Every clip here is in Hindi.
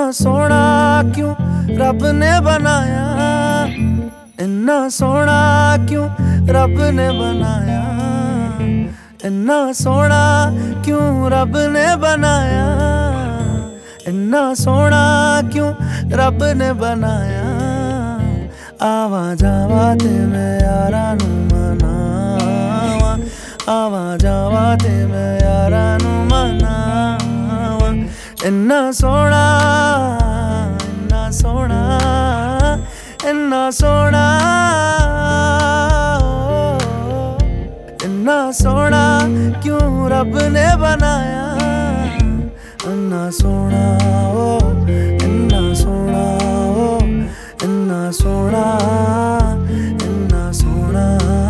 सोना क्यों रब ने बनाया, इन्ना सोना क्यों रब ने बनाया, इन्ना सोना क्यों रब ने बनाया, इन्ना सोना क्यों रब ने बनाया। आवा जावा ते मैं यारा नू मनावा, आवा जावा ते मैं यारा नू मनावा। इन्ना सोना, इन्ना सोना, इन्ना सोना, इन्ना सोना क्यों रब ने बनाया, इन्ना सोना ओ, इन्ना सोना ओ, इन्ना सोना, इन्ना सोना।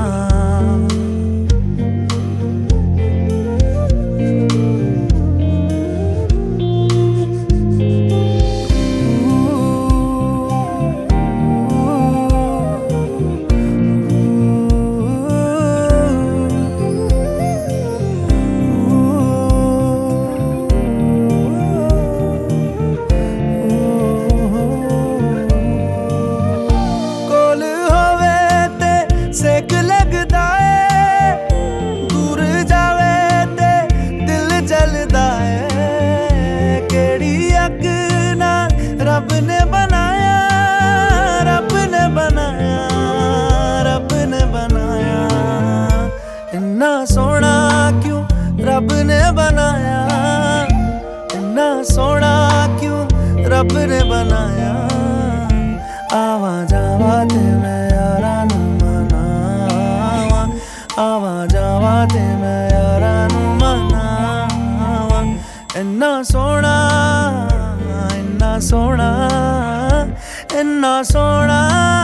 सेक लगदा है, दूर जावे ते दिल जलदा है। केड़ी अग नाल रब ने बनाया, रब ने बनाया, रब ने बनाया। इन्ना सोना क्यों रब ने बनाया, इन्ना सोना क्यों रब ने बनाया। आवा जावा ते मैं यारा नू मनावा, आवा जावा ते मैं यारा नू मनावा। इन्ना सोना, इन्ना सोना, इन्ना सोना।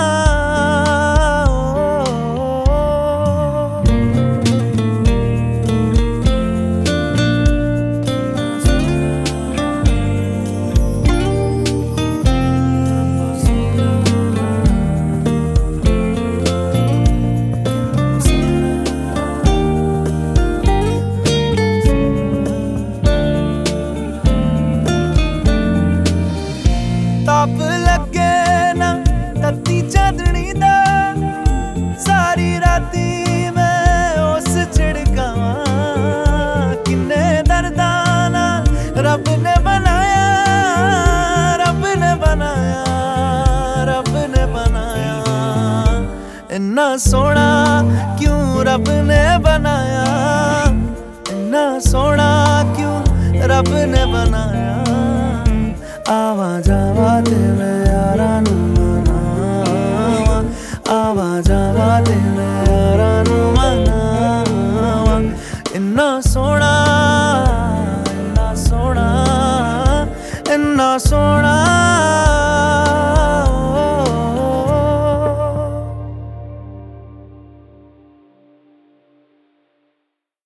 ताप लगे ना तत्ती चांदनी दा, सारी राती मैं उस छिड़कावा। किन्ने दर्दां नाल रब ने बनाया, रब ने बनाया, रब ने बनाया। इन्ना सोना क्यों रब ने बनाया, इन्ना सोना क्यों रब ने बनाया।